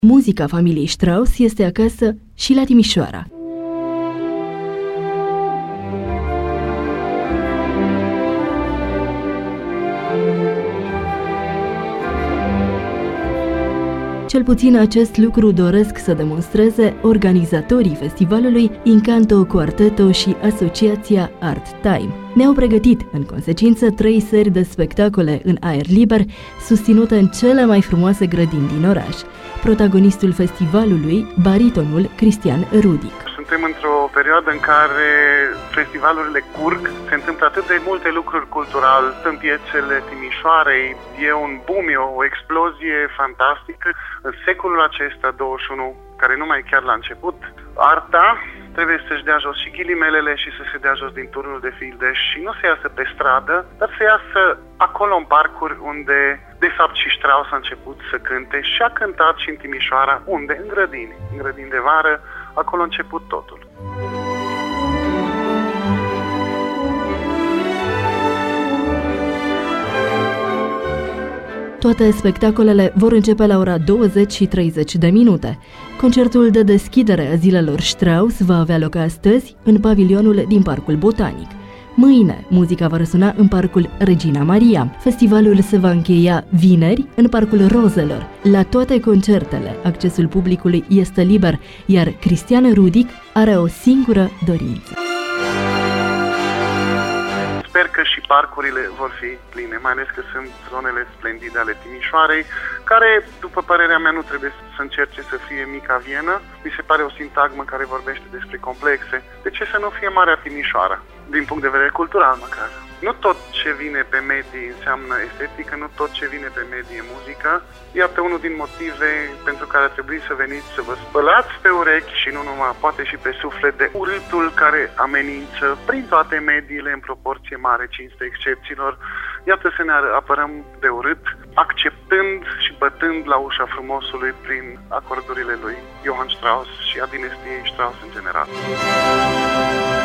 Muzica familiei Strauss este acasă și la Timișoara. Cel puțin acest lucru doresc să demonstreze organizatorii festivalului Incanto Quartetto și Asociația Art Time. Ne-au pregătit, în consecință, 3 seri de spectacole în aer liber, susținute în cele mai frumoase grădini din oraș. Protagonistul festivalului, baritonul Cristian Rudic. Suntem într-o perioadă în care festivalurile curg, se întâmplă atât de multe lucruri culturale în piețele Timișoarei, e un boom, e o explozie fantastică. În secolul acesta, 21, care numai chiar la început, arta trebuie să-și dea jos și ghilimelele și să se dea jos din turnul de fildeș și nu să iasă pe stradă, dar să iasă acolo în parcuri unde, de fapt, și Strauss a început să cânte și a cântat și în Timișoara, unde? În grădini de vară, acolo a început totul. Toate spectacolele vor începe la ora 20:30. Concertul de deschidere a zilelor Strauss va avea loc astăzi în pavilionul din Parcul Botanic. Mâine, muzica va răsuna în Parcul Regina Maria. Festivalul se va încheia vineri în Parcul Rozelor. La toate concertele, accesul publicului este liber, iar Cristian Rudic are o singură dorință. Sper că și parcurile vor fi pline, mai ales că sunt zonele splendide ale Timișoarei, care, după părerea mea, nu trebuie să încerce să fie mica Vienă. Mi se pare o sintagmă care vorbește despre complexe. De ce să nu fie Marea Timișoara? Din punct de vedere cultural, măcar. Nu tot ce vine pe medii înseamnă estetică, nu tot ce vine pe medii e muzică. Iată unul din motive pentru care ar trebui să veniți să vă spălați pe urechi și nu numai, poate și pe suflet, de urâtul care amenință prin toate mediile în proporție mare, cinste excepțiilor. Iată să ne apărăm de urât, acceptând și bătând la ușa frumosului prin acordurile lui Johann Strauss și a dinastiei Strauss în general.